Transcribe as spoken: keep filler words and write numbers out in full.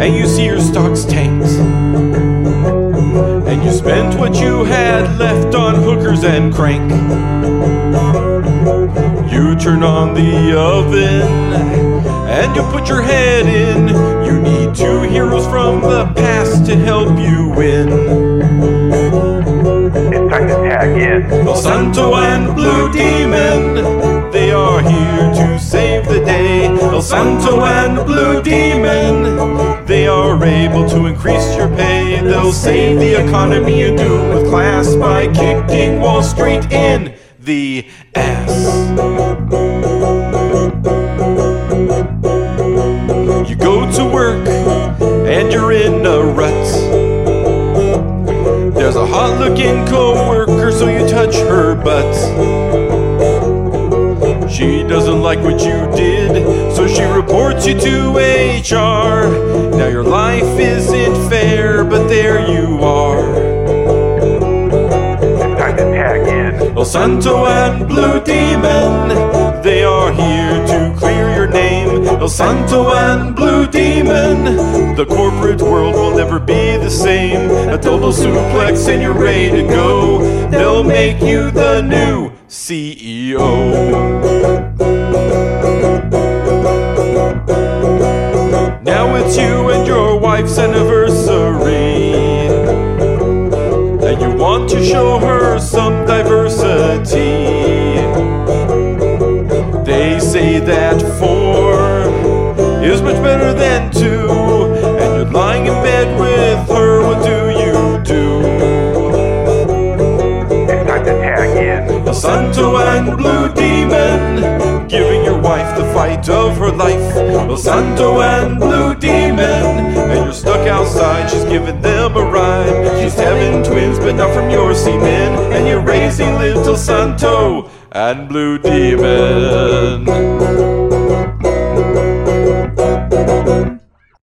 and you see your stocks tanked, and you spent what you had left on hookers and crank. You turn on the oven and you put your head in. You need two heroes from the past to help you win. It's time to tag in. El Santo and Blue Demon, they are here to save the day. El Santo and Blue Demon, they are able to increase your pay. They'll save the economy and do with class by kicking Wall Street in the ass. You go to work and you're in a rut. There's a hot-looking co-worker, so you touch her butt. She doesn't like what you did, so she reports you to H R. Now your life isn't fair, but there you are. Time to tag in. El Santo and Blue Demon, they are here to clear your name. El Santo and Blue Demon, the corporate world will never be the same. A double suplex and you're ready to go. They'll make you the new C E O. Now it's you and your wife's anniversary, and you want to show her some diversity. They say that four is much better than two, and you're lying in bed with her. What do you do? It's time to tag in. El Santo and Blue Demon, giving your wife the fight of her life. El Santo and Blue Demon, and you're stuck outside, she's giving them a ride. She's having twins, but not from your semen, and you're raising little Santo and Blue Demon.